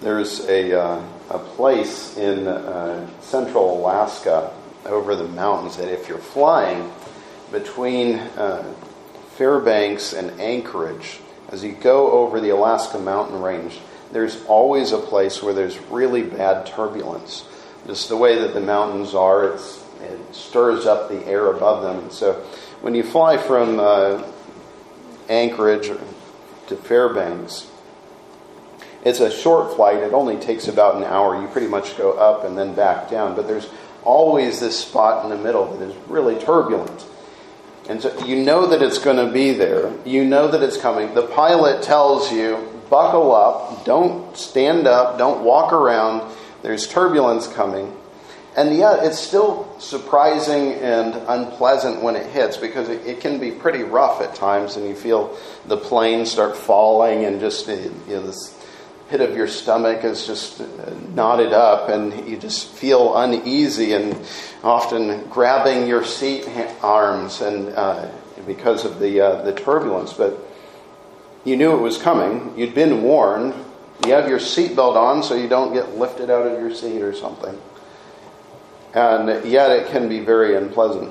There's a place in central Alaska over the mountains that if you're flying between Fairbanks and Anchorage, as you go over the Alaska mountain range, there's always a place where there's really bad turbulence. Just the way that the mountains are, it stirs up the air above them. And so when you fly from Anchorage to Fairbanks, it's a short flight. It only takes about an hour. You pretty much go up and then back down. But there's always this spot in the middle that is really turbulent. And so you know that it's going to be there. You know that it's coming. The pilot tells you, buckle up, don't stand up, don't walk around. There's turbulence coming. And yet it's still surprising and unpleasant when it hits, because it can be pretty rough at times, and you feel the plane start falling, and just this pit of your stomach is just knotted up, and you just feel uneasy and often grabbing your seat arms and because of the turbulence. But you knew it was coming. You'd been warned. You have your seatbelt on so you don't get lifted out of your seat or something. And yet it can be very unpleasant.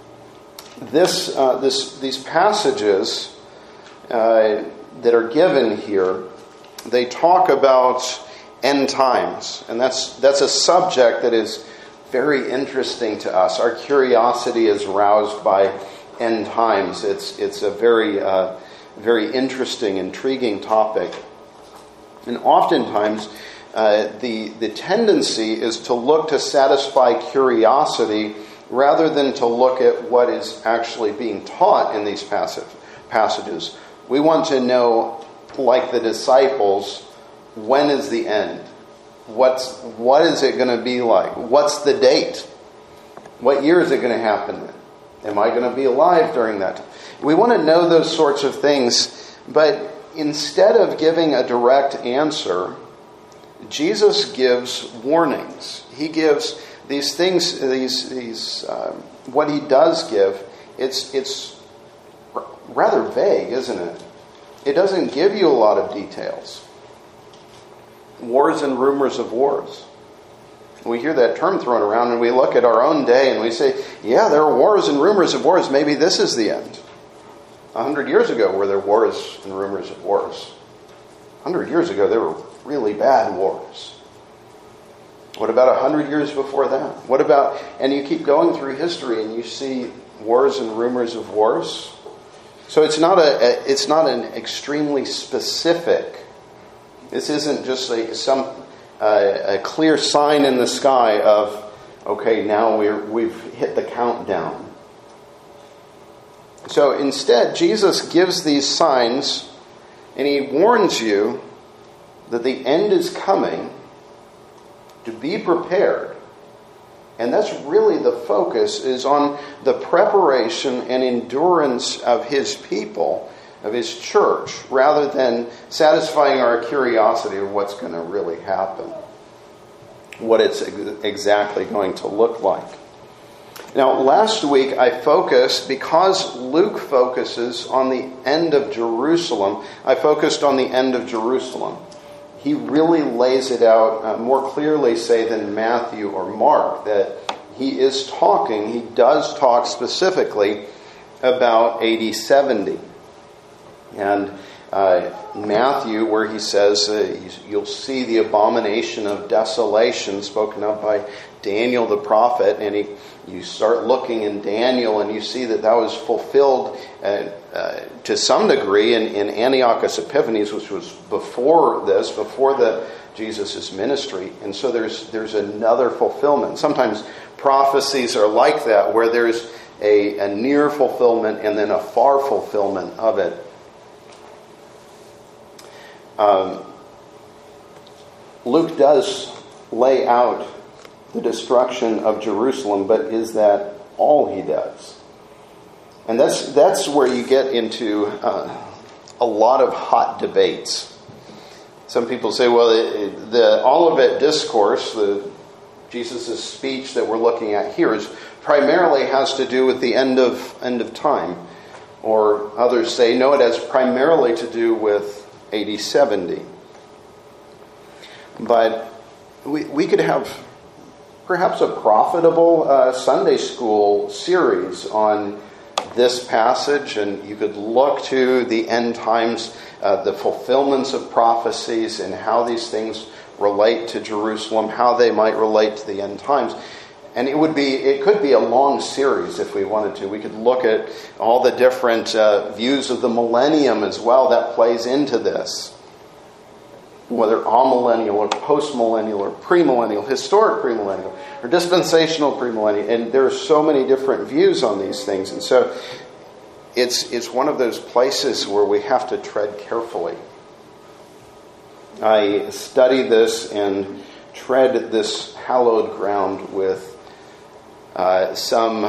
These passages that are given here, they talk about end times, and that's a subject that is very interesting to us. Our curiosity is roused by end times. It's a very interesting, intriguing topic, and oftentimes the tendency is to look to satisfy curiosity rather than to look at what is actually being taught in these passages. We want to know, like the disciples, when is the end? What is it going to be like? What's the date? What year is it going to happen in? Am I going to be alive during that time? We want to know those sorts of things, but instead of giving a direct answer, Jesus gives warnings. He gives these things, what he does give, it's rather vague, isn't it? It doesn't give you a lot of details. Wars and rumors of wars. We hear that term thrown around, and we look at our own day and we say, yeah, there are wars and rumors of wars. Maybe this is the end. 100 years ago were there wars and rumors of wars. 100 years ago there were really bad wars. What about 100 years before that? What about, and you keep going through history and you see wars and rumors of wars. So it's not an extremely specific. This isn't just a clear sign in the sky of, okay, now we've hit the countdown. So instead, Jesus gives these signs, and he warns you that the end is coming, to be prepared. And that's really the focus, is on the preparation and endurance of his people, of his church, rather than satisfying our curiosity of what's going to really happen, what it's exactly going to look like. Now, last week I focused, because Luke focuses on the end of Jerusalem, I focused on the end of Jerusalem. He really lays it out more clearly, say, than Matthew or Mark, that he does talk specifically about AD 70. And Matthew, where he says, you'll see the abomination of desolation spoken of by Daniel the prophet, and you start looking in Daniel and you see that was fulfilled to some degree in Antiochus Epiphanes, which was before Jesus' ministry. And so there's another fulfillment. Sometimes prophecies are like that, where there's a near fulfillment and then a far fulfillment of it. Luke does lay out the destruction of Jerusalem, but is that all he does? And that's where you get into a lot of hot debates. Some people say, well, the Olivet Discourse, Jesus' speech that we're looking at here, primarily has to do with the end of time. Or others say, no, it has primarily to do with AD 70. But we could have perhaps a profitable Sunday school series on this passage, and you could look to the end times, the fulfillments of prophecies, and how these things relate to Jerusalem, how they might relate to the end times. And it could be a long series if we wanted to. We could look at all the different views of the millennium as well that plays into this. Whether amillennial or postmillennial or premillennial, historic premillennial or dispensational premillennial. And there are so many different views on these things. And so it's one of those places where we have to tread carefully. I study this and tread this hallowed ground with some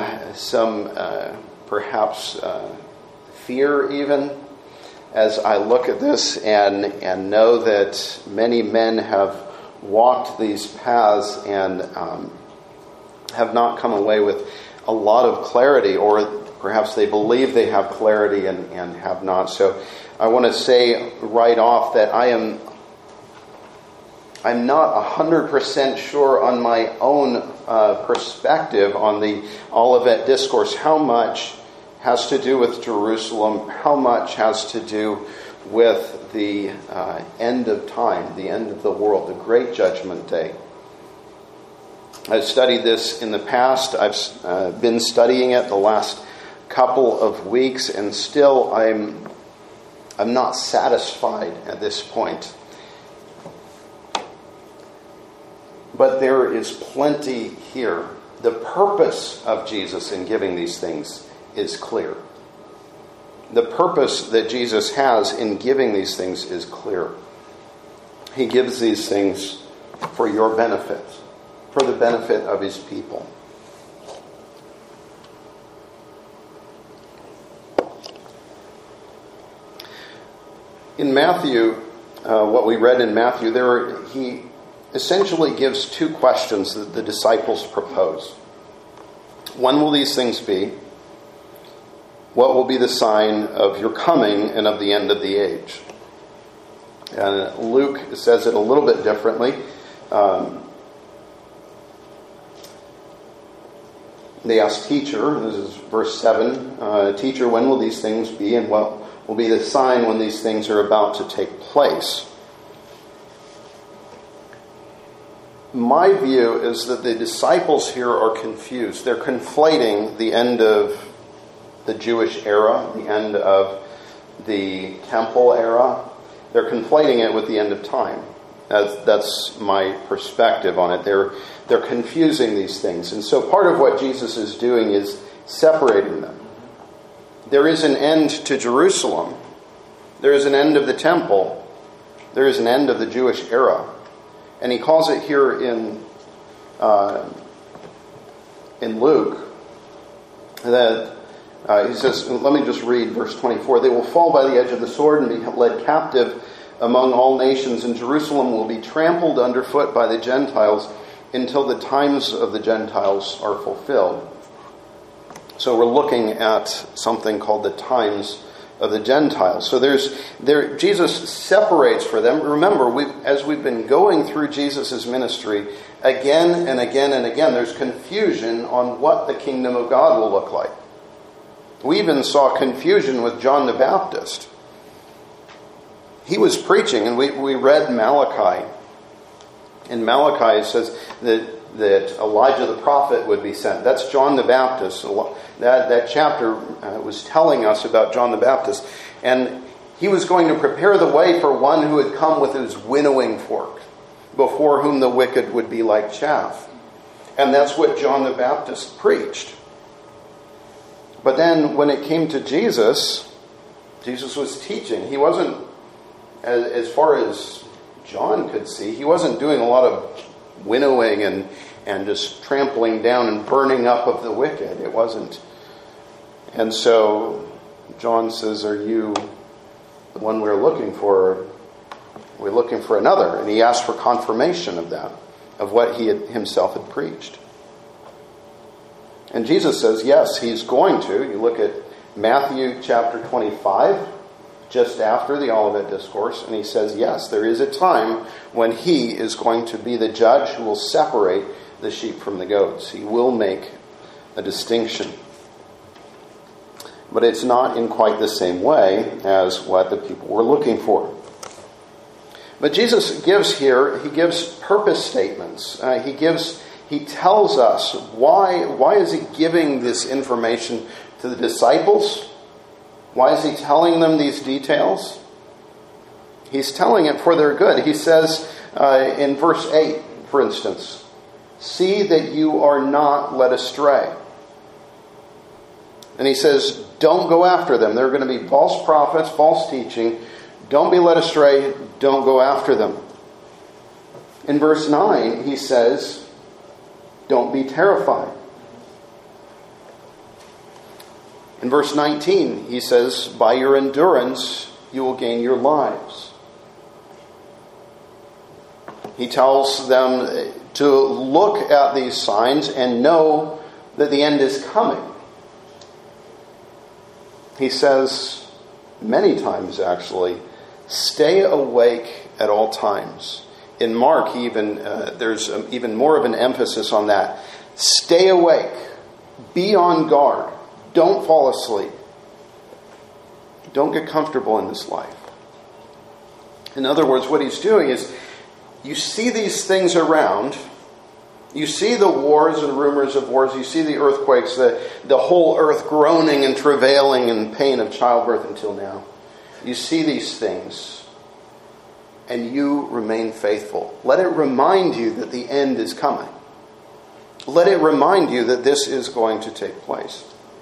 perhaps fear even, as I look at this and know that many men have walked these paths and have not come away with a lot of clarity, or perhaps they believe they have clarity and have not. So I want to say right off that I'm not 100% sure on my own perspective on the Olivet Discourse how much has to do with Jerusalem, how much has to do with the end of time, the end of the world, the great judgment day. I've studied this in the past. I've been studying it the last couple of weeks, and still I'm not satisfied at this point. But there is plenty here. The purpose of Jesus in giving these things is clear. The purpose that Jesus has in giving these things is clear. He gives these things for your benefit, for the benefit of his people. In Matthew, what we read in Matthew, he essentially gives two questions that the disciples propose. When will these things be? What will be the sign of your coming and of the end of the age? And Luke says it a little bit differently. They ask, teacher, this is verse 7, teacher, when will these things be, and what will be the sign when these things are about to take place? My view is that the disciples here are confused. They're conflating the end of the Jewish era, the end of the temple era. They're conflating it with the end of time. That's my perspective on it. They're confusing these things. And so part of what Jesus is doing is separating them. There is an end to Jerusalem. There is an end of the temple. There is an end of the Jewish era. And he calls it here in Luke that he says, let me just read verse 24. They will fall by the edge of the sword and be led captive among all nations, and Jerusalem will be trampled underfoot by the Gentiles until the times of the Gentiles are fulfilled. So we're looking at something called the times of the Gentiles. So Jesus separates for them. Remember, as we've been going through Jesus' ministry, again and again and again, there's confusion on what the kingdom of God will look like. We even saw confusion with John the Baptist. He was preaching, and we read Malachi. In Malachi it says that Elijah the prophet would be sent. That's John the Baptist. That chapter was telling us about John the Baptist. And he was going to prepare the way for one who had come with his winnowing fork, before whom the wicked would be like chaff. And that's what John the Baptist preached. But then when it came to Jesus, Jesus was teaching. He wasn't, as far as John could see, he wasn't doing a lot of winnowing and just trampling down and burning up of the wicked. It wasn't. And so John says, are you the one we're looking for? We're looking for another. And he asked for confirmation of that, of what he himself had preached. And Jesus says, yes, he's going to. You look at Matthew chapter 25. just after the Olivet Discourse, and he says, yes, there is a time when he is going to be the judge who will separate the sheep from the goats. He will make a distinction. But it's not in quite the same way as what the people were looking for. But Jesus gives here, he gives purpose statements. He tells us why is he giving this information to the disciples? Why is he telling them these details? He's telling it for their good. He says in verse 8, for instance, see that you are not led astray. And he says, don't go after them. There are going to be false prophets, false teaching. Don't be led astray. Don't go after them. In verse 9, he says, don't be terrified. In verse 19, he says, by your endurance, you will gain your lives. He tells them to look at these signs and know that the end is coming. He says, many times actually, stay awake at all times. In Mark, there's even more of an emphasis on that. Stay awake. Be on guard. Don't fall asleep. Don't get comfortable in this life. In other words, what he's doing is, you see these things around. You see the wars and rumors of wars. You see the earthquakes, the whole earth groaning and travailing in pain of childbirth until now. You see these things, and you remain faithful. Let it remind you that the end is coming. Let it remind you that this is going to take place.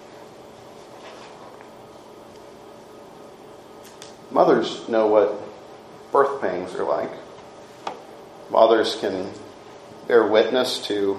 Mothers know what birth pains are like. Fathers can bear witness to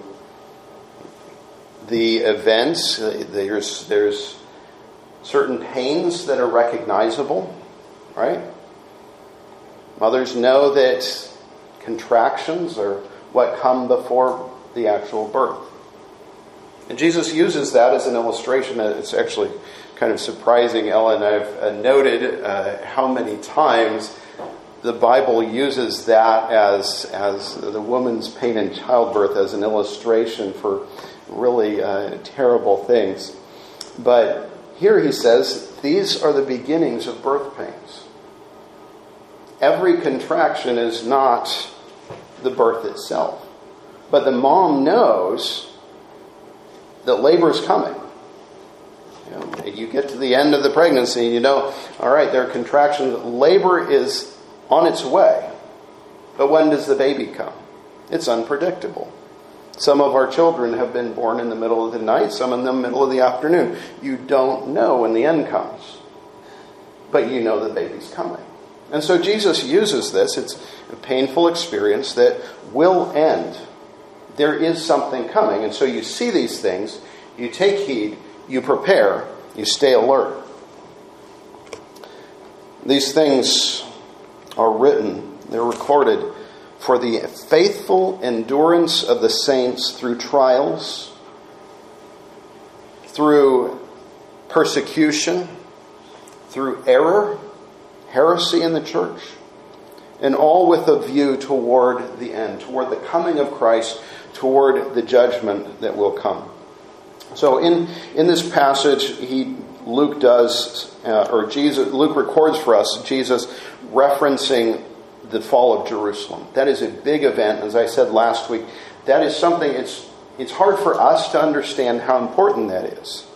the events. There's certain pains that are recognizable, right? Mothers know that contractions are what come before the actual birth. And Jesus uses that as an illustration. It's actually kind of surprising, Ellen. I've noted how many times the Bible uses that as the woman's pain in childbirth as an illustration for really terrible things. But here he says, these are the beginnings of birth pains. Every contraction is not the birth itself. But the mom knows that labor is coming. You get to the end of the pregnancy and you know, all right, there are contractions. Labor is on its way. But when does the baby come? It's unpredictable. Some of our children have been born in the middle of the night, some in the middle of the afternoon. You don't know when the end comes. But you know the baby's coming. And so Jesus uses this. It's a painful experience that will end. There is something coming. And so you see these things, you take heed, you prepare, you stay alert. These things are written, they're recorded for the faithful endurance of the saints through trials, through persecution, through error, heresy in the church, and all with a view toward the end, toward the coming of Christ, toward the judgment that will come. So in this passage, Luke records for us Jesus referencing the fall of Jerusalem. That is a big event. As I said last week, that is something, it's hard for us to understand how important that is.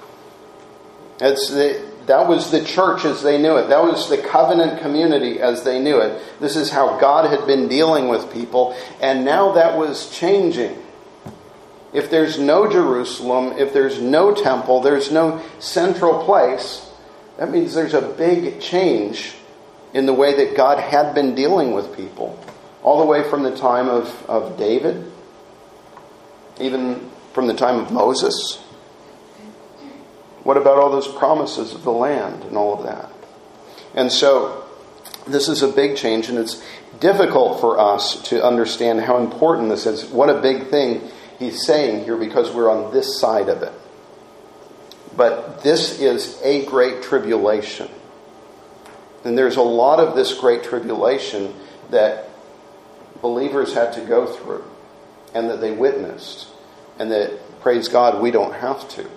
That was the church as they knew it. That was the covenant community as they knew it. This is how God had been dealing with people. And now that was changing. If there's no Jerusalem, if there's no temple, there's no central place, that means there's a big change in the way that God had been dealing with people. All the way from the time of David, even from the time of Moses. What about all those promises of the land and all of that? And so this is a big change, and it's difficult for us to understand how important this is. What a big thing he's saying here, because we're on this side of it. But this is a great tribulation. And there's a lot of this great tribulation that believers had to go through and that they witnessed, and that, praise God, we don't have to.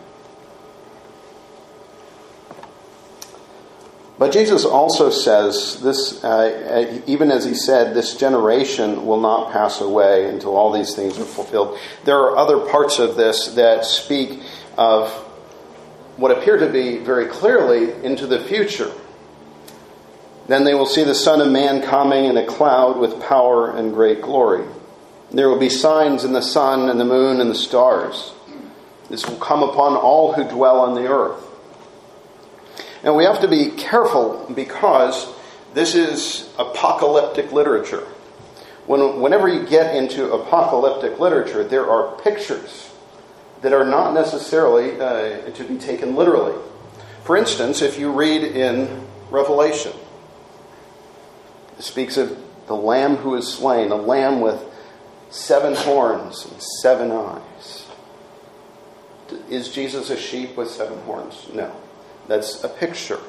But Jesus also says this, even as he said, this generation will not pass away until all these things are fulfilled. There are other parts of this that speak of what appear to be very clearly into the future. Then they will see the Son of Man coming in a cloud with power and great glory. There will be signs in the sun and the moon and the stars. This will come upon all who dwell on the earth. And we have to be careful because this is apocalyptic literature. Whenever you get into apocalyptic literature, there are pictures that are not necessarily to be taken literally. For instance, if you read in Revelation, it speaks of the Lamb who is slain, a lamb with 7 horns and 7 eyes. Is Jesus a sheep with 7 horns? No. That's a picture.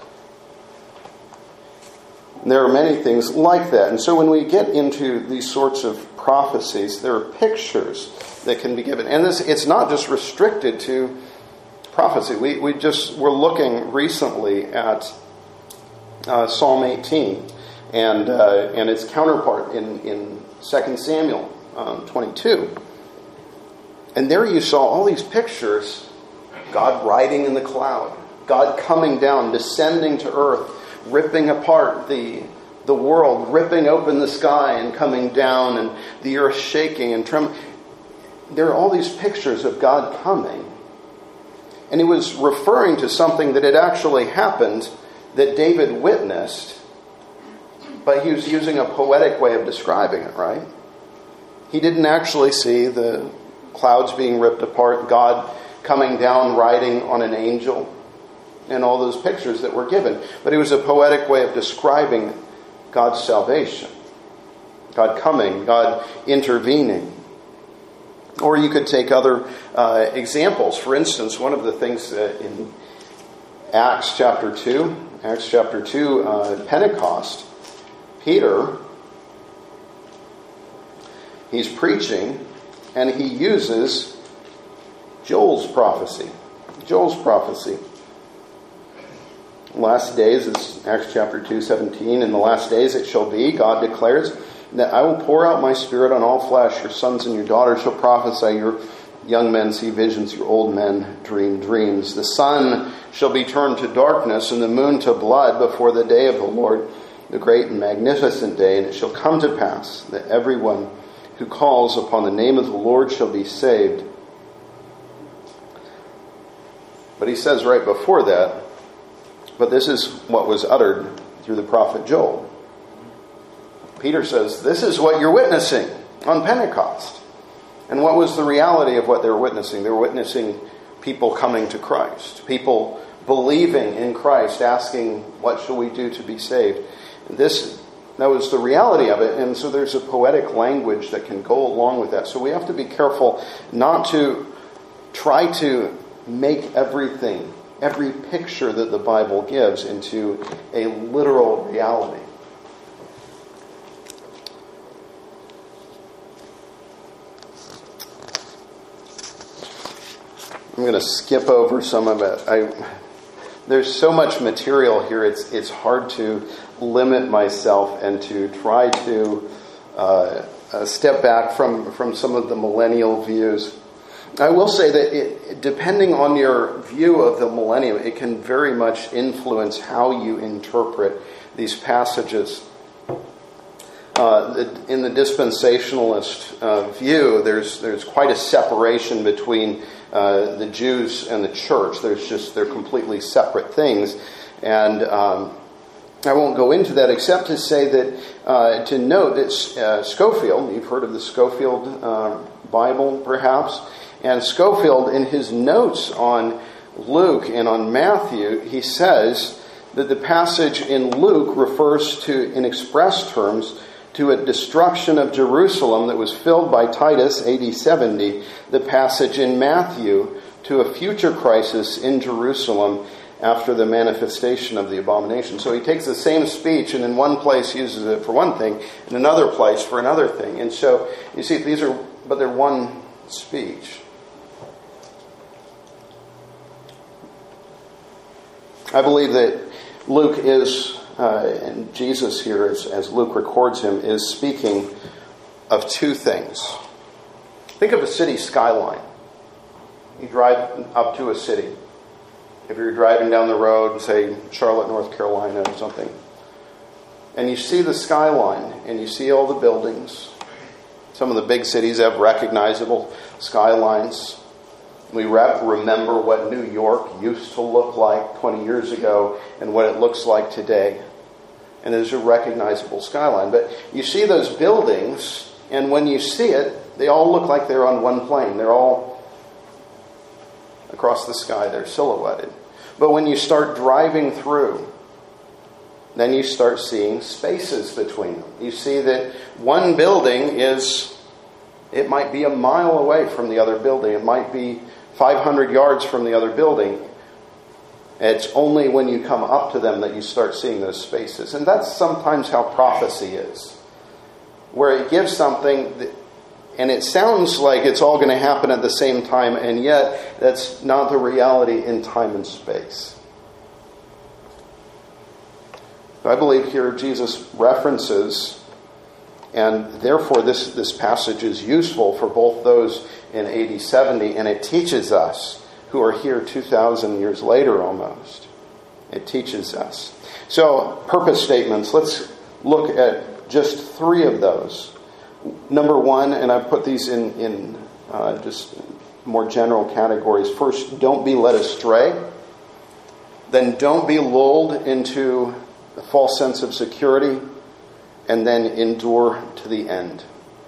There are many things like that. And so when we get into these sorts of prophecies, there are pictures that can be given. And it's not just restricted to prophecy. We're looking recently at Psalm 18 and its counterpart in 2 Samuel 22. And there you saw all these pictures, God riding in the cloud, God coming down, descending to earth, ripping apart the world, ripping open the sky and coming down, and the earth shaking and trembling. There are all these pictures of God coming. And he was referring to something that had actually happened that David witnessed, but he was using a poetic way of describing it, right? He didn't actually see the clouds being ripped apart, God coming down riding on an angel, and all those pictures that were given. But it was a poetic way of describing God's salvation. God coming, God intervening. Or you could take other examples. For instance, one of the things in Acts chapter 2, Pentecost, Peter, he's preaching, and he uses Joel's prophecy. Last days, it's Acts chapter 2:17. In the last days it shall be, God declares, that I will pour out my Spirit on all flesh. Your sons and your daughters shall prophesy. Your young men see visions. Your old men dream dreams. The sun shall be turned to darkness and the moon to blood before the day of the Lord, the great and magnificent day. And it shall come to pass that everyone who calls upon the name of the Lord shall be saved. But he says right before that, but this is what was uttered through the prophet Joel. Peter says, this is what you're witnessing on Pentecost. And what was the reality of what they were witnessing? They were witnessing people coming to Christ, people believing in Christ, asking, what shall we do to be saved? That was the reality of it. And so there's a poetic language that can go along with that. So we have to be careful not to try to make everything, every picture that the Bible gives, into a literal reality. I'm going to skip over some of it. There's so much material here, it's hard to limit myself and to try to step back from some of the millennial views. I will say that depending on your view of the millennium, it can very much influence how you interpret these passages. In the dispensationalist view, there's quite a separation between the Jews and the church. They're completely separate things. And I won't go into that except to say that, to note that Scofield, you've heard of the Scofield Bible perhaps, and Scofield in his notes on Luke and on Matthew, he says that the passage in Luke refers to, in express terms, to a destruction of Jerusalem that was filled by Titus AD 70. The passage in Matthew to a future crisis in Jerusalem after the manifestation of the abomination. So he takes the same speech and in one place uses it for one thing, in another place for another thing. And so you see, they're one speech. I believe that Luke is, and Jesus here, as Luke records him, is speaking of two things. Think of a city skyline. You drive up to a city. If you're driving down the road, say Charlotte, North Carolina or something, and you see the skyline and you see all the buildings. Some of the big cities have recognizable skylines. We remember what New York used to look like 20 years ago and what it looks like today. And there's a recognizable skyline. But you see those buildings, and when you see it, they all look like they're on one plane. They're all across the sky. They're silhouetted. But when you start driving through, then you start seeing spaces between them. You see that one building it might be a mile away from the other building. It might be 500 yards from the other building. It's only when you come up to them that you start seeing those spaces. And that's sometimes how prophecy is. Where it gives something, and it sounds like it's all going to happen at the same time, and yet that's not the reality in time and space. I believe here Jesus references, and therefore this passage is useful for both those in AD 70, and it teaches us who are here 2,000 years later almost. It teaches us. So, purpose statements. Let's look at just three of those. Number one, and I've put these in just more general categories. First, don't be led astray. Then don't be lulled into a false sense of security. And then endure to the end.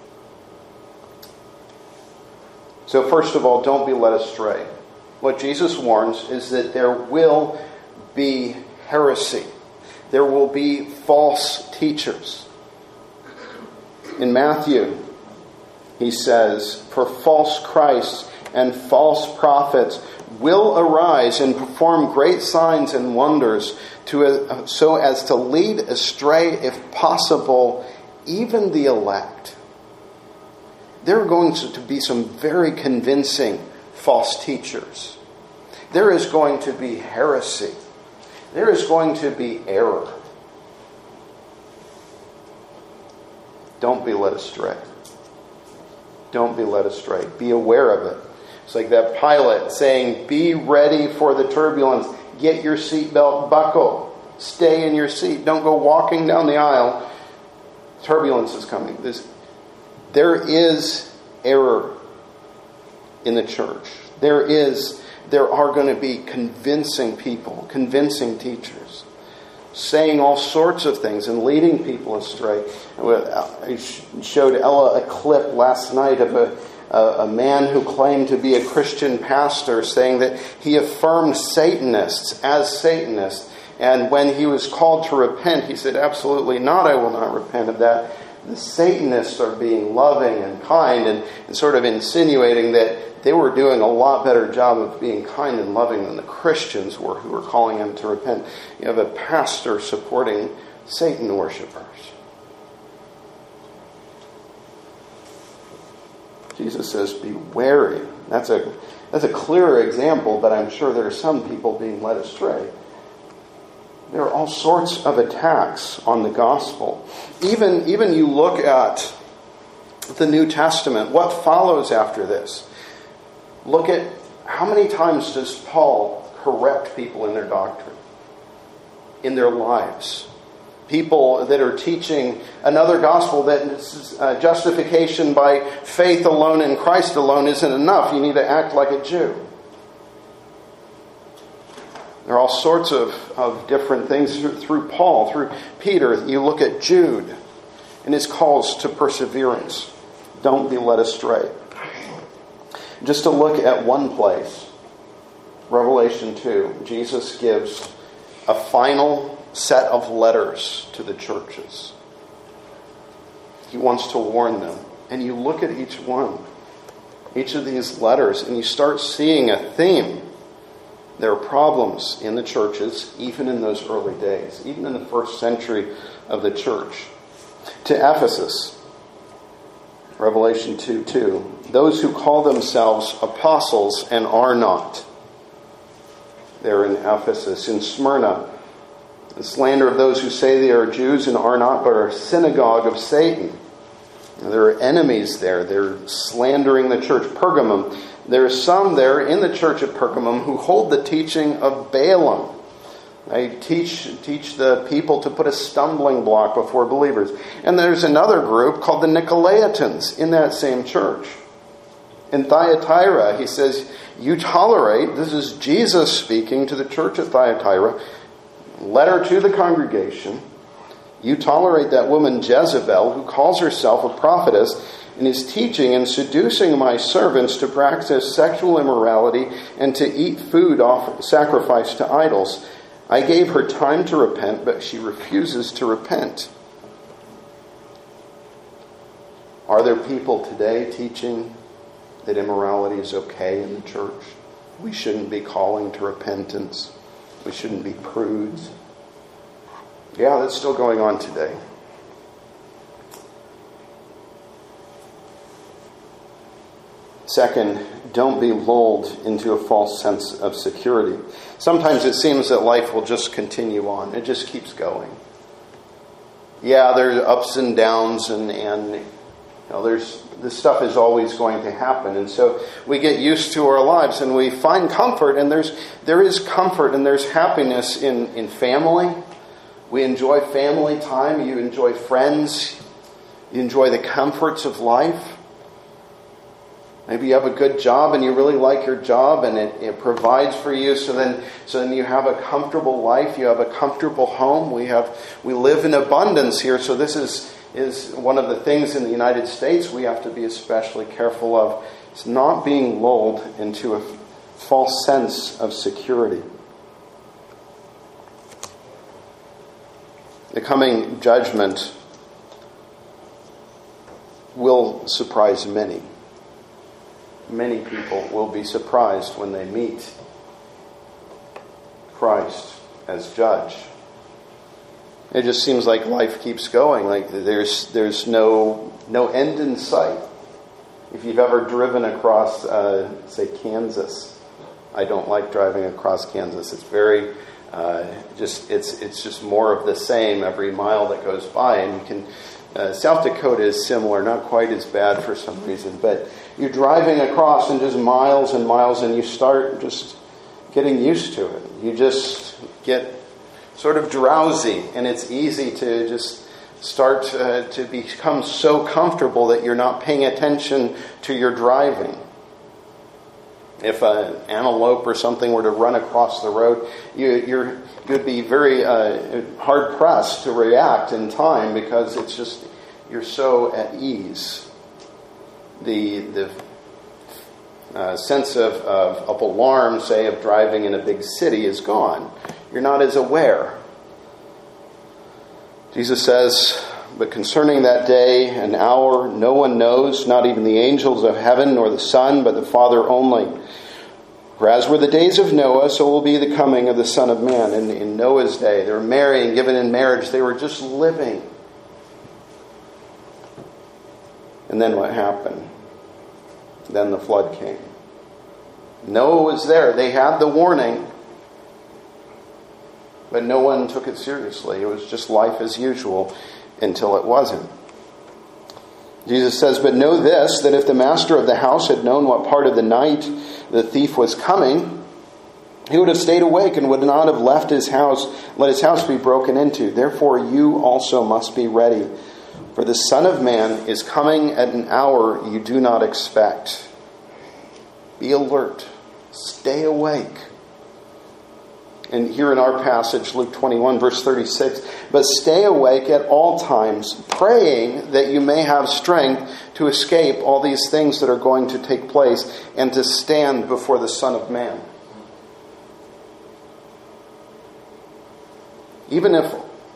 So first of all, don't be led astray. What Jesus warns is that there will be heresy. There will be false teachers. In Matthew, he says, "For false Christs and false prophets will arise and perform great signs and wonders so as to lead astray, if possible, even the elect." There are going to be some very convincing false teachers. There is going to be heresy. There is going to be error. Don't be led astray. Don't be led astray. Be aware of it. It's like that pilot saying, be ready for the turbulence. Get your seatbelt buckled. Stay in your seat. Don't go walking down the aisle. Turbulence is coming. There is error in the church. There are going to be convincing people, convincing teachers, saying all sorts of things and leading people astray. I showed Ella a clip last night of a man who claimed to be a Christian pastor saying that he affirmed Satanists as Satanists. And when he was called to repent, he said, absolutely not, I will not repent of that. The Satanists are being loving and kind and sort of insinuating that they were doing a lot better job of being kind and loving than the Christians were who were calling him to repent. You have a pastor supporting Satan worshipers. Jesus says, be wary. That's a clearer example, but I'm sure there are some people being led astray. There are all sorts of attacks on the gospel. Even you look at the New Testament, what follows after this? Look at how many times does Paul correct people in their doctrine, in their lives? People that are teaching another gospel that justification by faith alone in Christ alone isn't enough. You need to act like a Jew. There are all sorts of different things through Paul, through Peter. You look at Jude and his calls to perseverance. Don't be led astray. Just to look at one place, Revelation 2, Jesus gives a final set of letters to the churches. He wants to warn them. And you look at each one, each of these letters, and you start seeing a theme. There are problems in the churches, even in those early days, even in the first century of the church. To Ephesus, Revelation 2:2, those who call themselves apostles and are not. They're in Ephesus. In Smyrna, the slander of those who say they are Jews and are not, but are a synagogue of Satan. There are enemies there. They're slandering the church. Pergamum, there are some there in the church of Pergamum who hold the teaching of Balaam. They teach the people to put a stumbling block before believers. And there's another group called the Nicolaitans in that same church. In Thyatira, he says, you tolerate, this is Jesus speaking to the church at Thyatira, letter to the congregation, you tolerate that woman Jezebel, who calls herself a prophetess, and is teaching and seducing my servants to practice sexual immorality and to eat food sacrificed to idols. I gave her time to repent, but she refuses to repent. Are there people today teaching that immorality is okay in the church? We shouldn't be calling to repentance. We shouldn't be prudes. Yeah, that's still going on today. Second, don't be lulled into a false sense of security. Sometimes it seems that life will just continue on. It just keeps going. Yeah, there's ups and downs, and this stuff is always going to happen. And so we get used to our lives, and we find comfort, and there is comfort and there's happiness in family. We enjoy family time. You enjoy friends. You enjoy the comforts of life. Maybe you have a good job and you really like your job and it provides for you. So then you have a comfortable life. You have a comfortable home. We live in abundance here. So this is one of the things in the United States we have to be especially careful of. It's not being lulled into a false sense of security. The coming judgment will surprise many. Many people will be surprised when they meet Christ as judge. It just seems like life keeps going. Like there's no end in sight. If you've ever driven across, say, Kansas, I don't like driving across Kansas. It's very it's just more of the same every mile that goes by, and you can. South Dakota is similar, not quite as bad for some reason, but you're driving across and just miles and miles, and you start just getting used to it. You just get sort of drowsy, and it's easy to just start to become so comfortable that you're not paying attention to your driving. If an antelope or something were to run across the road, you'd be very hard-pressed to react in time because it's just, you're so at ease. The sense of alarm, say, of driving in a big city is gone. You're not as aware. Jesus says, but concerning that day and hour, no one knows, not even the angels of heaven, nor the Son, but the Father only. For as were the days of Noah, so will be the coming of the Son of Man. And in Noah's day, they were marrying, given in marriage. They were just living. And then what happened? Then the flood came. Noah was there. They had the warning. But no one took it seriously. It was just life as usual until it wasn't. Jesus says, but know this, that if the master of the house had known what part of the night the thief was coming, he would have stayed awake and would not have let his house be broken into. Therefore you also must be ready. For the Son of Man is coming at an hour you do not expect. Be alert. Stay awake. And here in our passage, Luke 21, verse 36, but stay awake at all times, praying that you may have strength to escape all these things that are going to take place and to stand before the Son of Man. Even if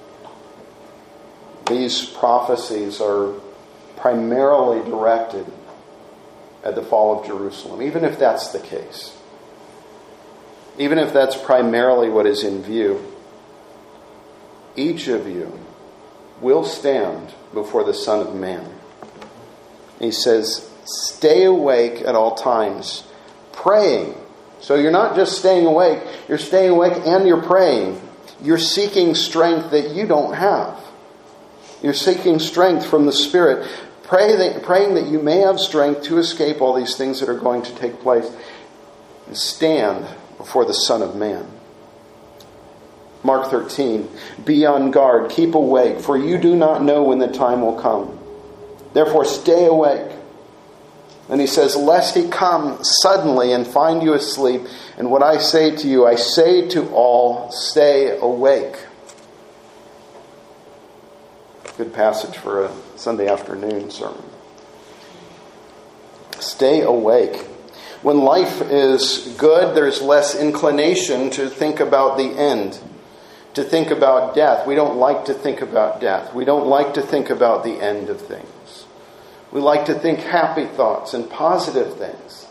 these prophecies are primarily directed at the fall of Jerusalem, even if that's the case, even if that's primarily what is in view, each of you will stand before the Son of Man. He says, stay awake at all times, praying. So you're not just staying awake, you're staying awake and you're praying. You're seeking strength that you don't have. You're seeking strength from the Spirit, praying that you may have strength to escape all these things that are going to take place and stand before the Son of Man. Mark 13, be on guard, keep awake, for you do not know when the time will come. Therefore stay awake. And he says, lest he come suddenly and find you asleep. And what I say to you, I say to all, stay awake. Good passage for a Sunday afternoon sermon. Stay awake. When life is good, there's less inclination to think about the end, to think about death. We don't like to think about death. We don't like to think about the end of things. We like to think happy thoughts and positive things.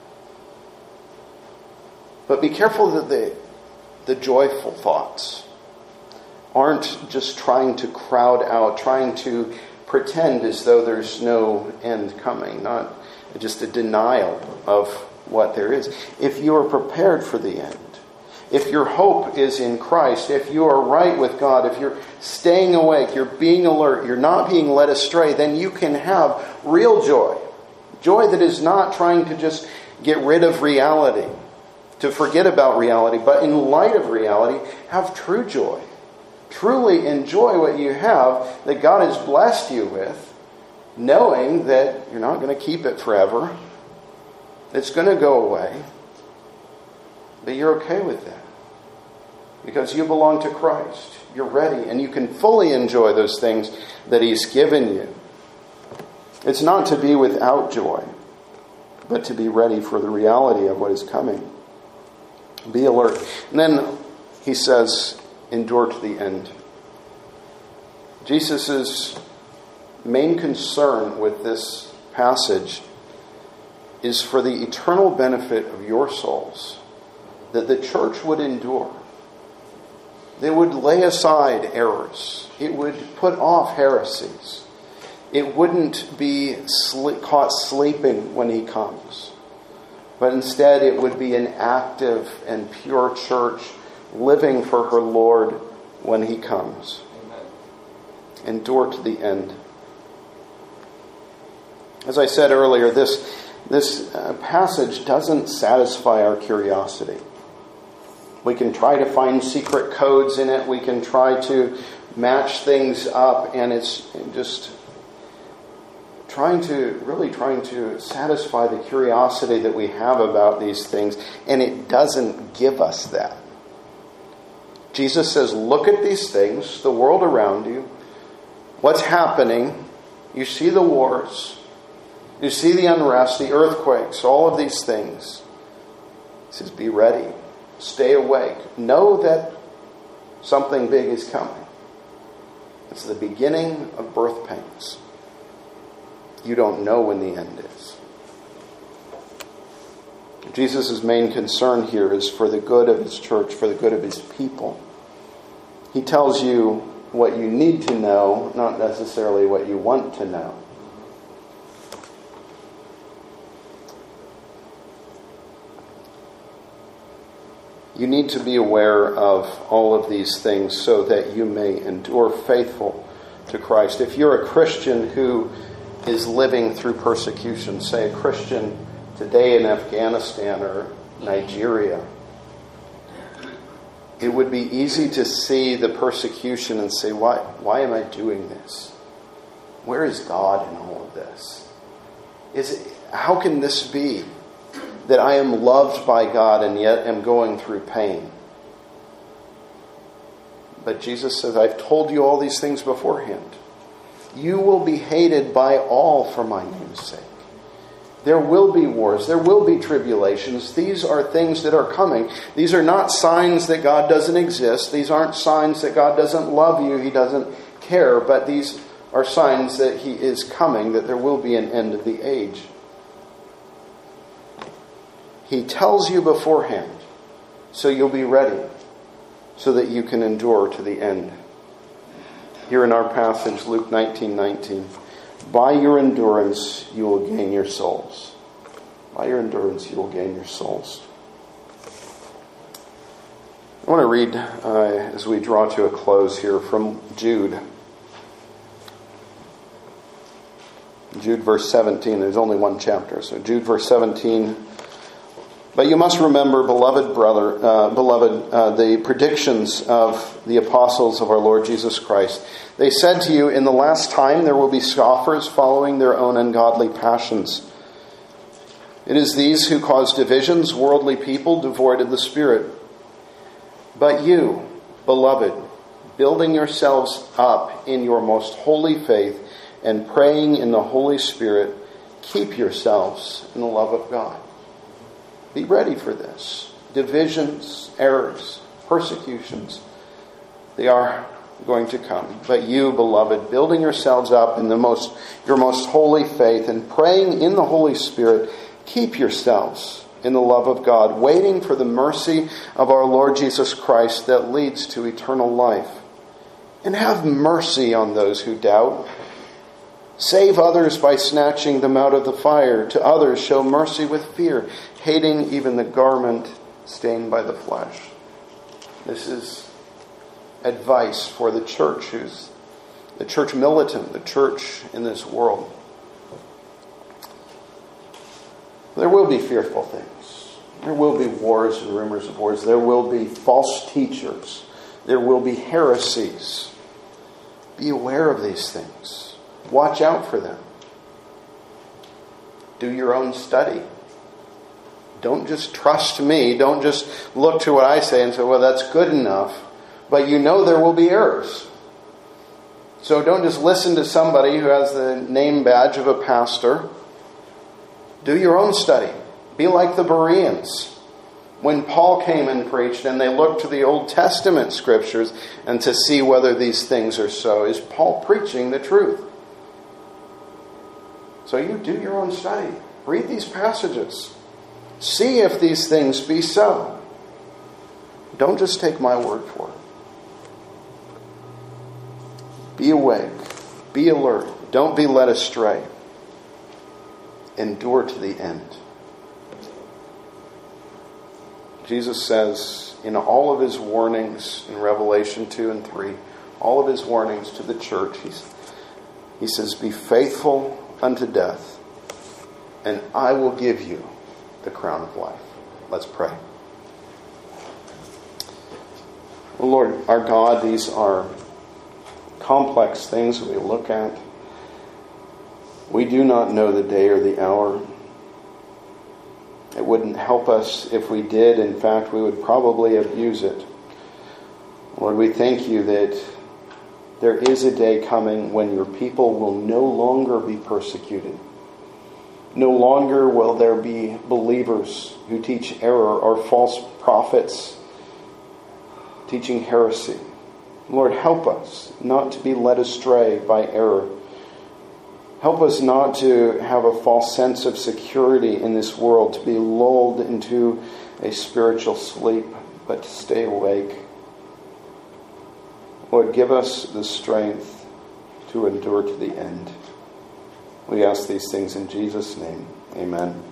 But be careful that the joyful thoughts aren't just trying to crowd out, trying to pretend as though there's no end coming, not just a denial of what there is. If you are prepared for the end, if your hope is in Christ, if you are right with God, if you're staying awake, you're being alert, you're not being led astray, then you can have real joy. Joy that is not trying to just get rid of reality, to forget about reality, but in light of reality, have true joy. Truly enjoy what you have that God has blessed you with, knowing that you're not going to keep it forever. It's going to go away. But you're okay with that. Because you belong to Christ. You're ready and you can fully enjoy those things that He's given you. It's not to be without joy, but to be ready for the reality of what is coming. Be alert. And then he says, endure to the end. Jesus' main concern with this passage is for the eternal benefit of your souls, that the church would endure. They would lay aside errors. It would put off heresies. It wouldn't be caught sleeping when He comes. But instead it would be an active and pure church living for her Lord when He comes. Amen. Endure to the end. As I said earlier, this passage doesn't satisfy our curiosity. We can try to find secret codes in it. We can try to match things up, and it's just trying to satisfy the curiosity that we have about these things, and it doesn't give us that. Jesus says, look at these things, the world around you, what's happening. You see the wars, you see the unrest, the earthquakes, all of these things. He says, be ready. Stay awake. Know that something big is coming. It's the beginning of birth pains. You don't know when the end is. Jesus' main concern here is for the good of His church, for the good of His people. He tells you what you need to know, not necessarily what you want to know. You need to be aware of all of these things so that you may endure faithful to Christ. If you're a Christian who is living through persecution, say a Christian today in Afghanistan or Nigeria, it would be easy to see the persecution and say, why am I doing this? Where is God in all of this? How can this be? That I am loved by God and yet am going through pain. But Jesus says, I've told you all these things beforehand. You will be hated by all for my name's sake. There will be wars. There will be tribulations. These are things that are coming. These are not signs that God doesn't exist. These aren't signs that God doesn't love you. He doesn't care. But these are signs that He is coming, that there will be an end of the age. He tells you beforehand so you'll be ready, so that you can endure to the end. Here in our passage, Luke 19:19, by your endurance you will gain your souls. By your endurance you will gain your souls. I want to read, as we draw to a close here, from Jude. Jude verse 17. There's only one chapter. So Jude verse 17. But you must remember, beloved, the predictions of the apostles of our Lord Jesus Christ. They said to you, in the last time there will be scoffers following their own ungodly passions. It is these who cause divisions, worldly people devoid of the Spirit. But you, beloved, building yourselves up in your most holy faith and praying in the Holy Spirit, keep yourselves in the love of God. Be ready for this. Divisions, errors, persecutions, they are going to come. But you, beloved, building yourselves up in your most holy faith and praying in the Holy Spirit, keep yourselves in the love of God, waiting for the mercy of our Lord Jesus Christ that leads to eternal life. And have mercy on those who doubt. Save others by snatching them out of the fire. To others show mercy with fear, hating even the garment stained by the flesh. This is advice for the church, who's the church militant, the church in this world. There will be fearful things. There will be wars and rumors of wars. There will be false teachers. There will be heresies. Be aware of these things. Watch out for them. Do your own study. Don't just trust me. Don't just look to what I say and say, well, that's good enough. But you know there will be errors. So don't just listen to somebody who has the name badge of a pastor. Do your own study. Be like the Bereans. When Paul came and preached and they looked to the Old Testament scriptures and to see whether these things are so, is Paul preaching the truth? So you do your own study. Read these passages. See if these things be so. Don't just take my word for it. Be awake. Be alert. Don't be led astray. Endure to the end. Jesus says in all of his warnings in Revelation 2 and 3, all of his warnings to the church, he says, be faithful unto death, and I will give you the crown of life. Let's pray. Well, Lord, our God, these are complex things that we look at. We do not know the day or the hour. It wouldn't help us if we did. In fact, we would probably abuse it. Lord, we thank you that there is a day coming when your people will no longer be persecuted. No longer will there be believers who teach error or false prophets teaching heresy. Lord, help us not to be led astray by error. Help us not to have a false sense of security in this world, to be lulled into a spiritual sleep, but to stay awake. Lord, give us the strength to endure to the end. We ask these things in Jesus' name. Amen.